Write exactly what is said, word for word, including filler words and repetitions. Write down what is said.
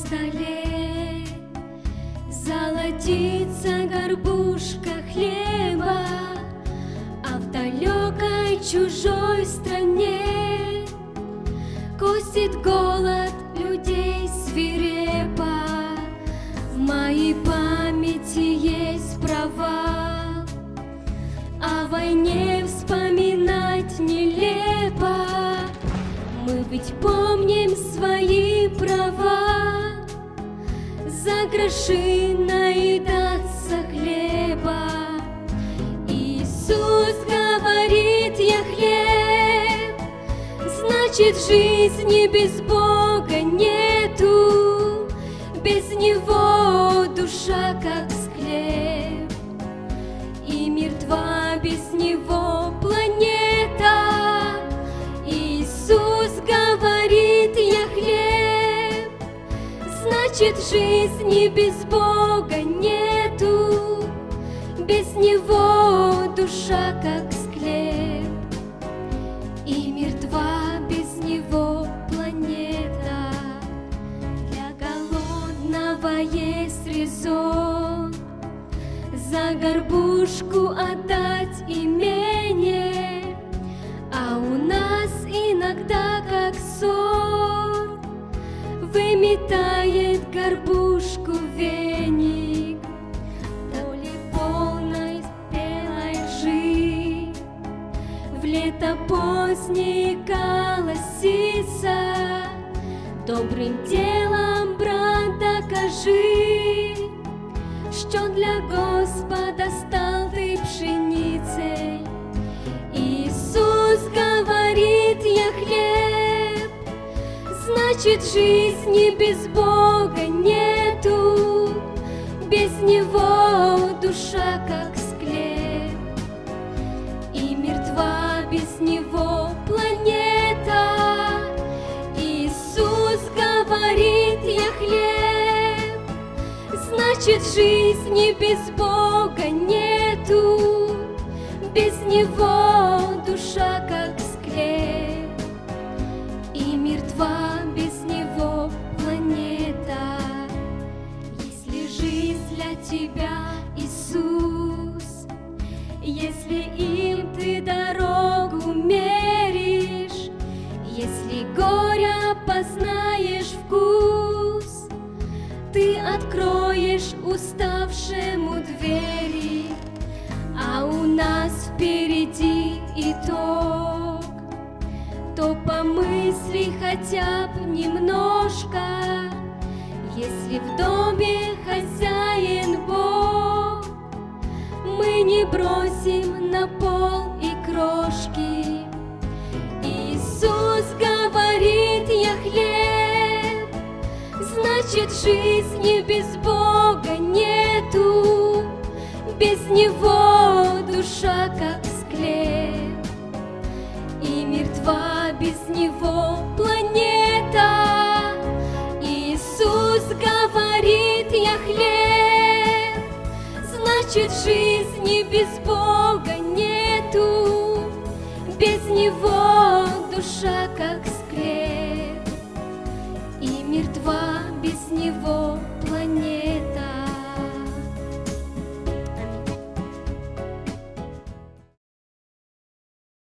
столе золотится горбушка хлеба, а в далекой чужой стране косит голод людей свирепо. В моей памяти есть провал, о войне вспоминать нелепо. Мы ведь помним свои права, за гроши наедаться хлеба. Иисус говорит: я хлеб, значит, жизни без Бога нету, без Него душа как склеп, и мертва без Него планета. Иисус говорит: я хлеб, значит, жизни без Бога нету, без Него душа как склеп, и мертва без Него планета. Для голодного есть резон за горбушку отдать имение, а у нас иногда как сон выметает горбушку веник. Доли полной спелой лжи в лето позднее колосится. Добрым делом, брат, докажи, что для Господа стал ты пшеницей. Иисус говорит: я хлеб, значит, жизни без Бога нету, без Него душа как склеп, и мертва без Него планета. Иисус говорит: я хлеб, значит, жизни без Бога нету, без Него душа как склеп, и мертва без Него планета. Если жизнь для тебя Иисус, если им ты дорогу меришь, если горя познаешь вкус, ты откроешь уставшему двери. А у нас впереди итог, то помысли хотя бы немножко. Если в доме хозяин Бог, мы не бросим на пол и крошки. Иисус говорит: я хлеб, значит, жизни без Бога нету, без Него душа как склеп, и мертва без Него планета. Иисус говорит: я хлеб, значит, жизни без Бога нету, без Него душа как склеп, и мертва без Него